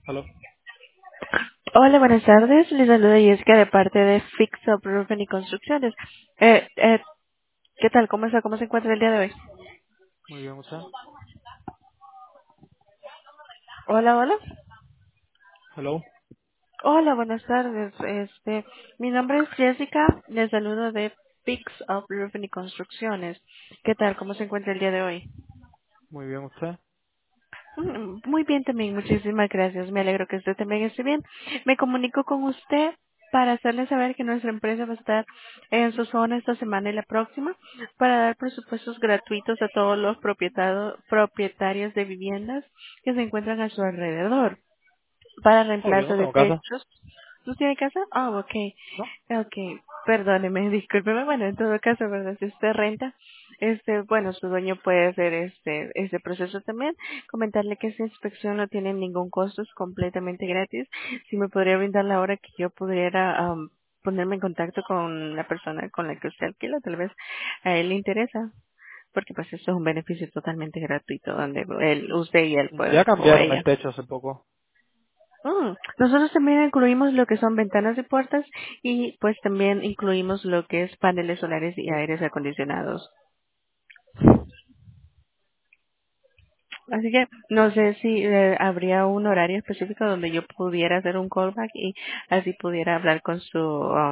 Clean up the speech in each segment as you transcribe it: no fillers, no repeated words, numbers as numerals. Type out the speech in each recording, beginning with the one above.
Aló, Hola, buenas tardes. Les saluda Jessica de parte de Fix Up Roofing y Construcciones. Eh, eh, ¿Qué tal? ¿Cómo está? ¿Cómo se encuentra el día de hoy? muy bien, ¿usted? Hola, hola. Hello, Hola, buenas tardes. Mi nombre es Jessica. Les saludo de Fix Up Roofing y Construcciones. ¿Qué tal? ¿Cómo se encuentra el día de hoy? muy bien, ¿usted? Muy bien también, muchísimas gracias. Me alegro que usted también esté bien. Me comunico con usted para hacerle saber que nuestra empresa va a estar en su zona esta semana y la próxima para dar presupuestos gratuitos a todos los propietarios de viviendas que se encuentran a su alrededor para Oh, yo reemplazo no de tengo casa. techos. ¿No tiene casa? Ah, okay. ¿No? Okay, perdóneme, discúlpeme. Bueno, en todo caso, ¿verdad? Si usted renta, bueno, su dueño puede hacer este proceso también. Comentarle que esa inspección no tiene ningún costo, es completamente gratis. Si me podría brindar la hora que yo pudiera ponerme en contacto con la persona con la que usted alquila, tal vez a él le interesa, porque pues eso es un beneficio totalmente gratuito, donde usted y él Ya puede, o cambiaron el ella. techo hace poco. Nosotros también incluimos lo que son ventanas y puertas y pues también incluimos lo que es paneles solares y aires acondicionados. Así que no sé si habría un horario específico donde yo pudiera hacer un callback y así pudiera hablar con su,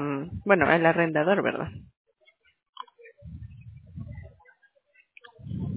bueno, el arrendador, ¿verdad?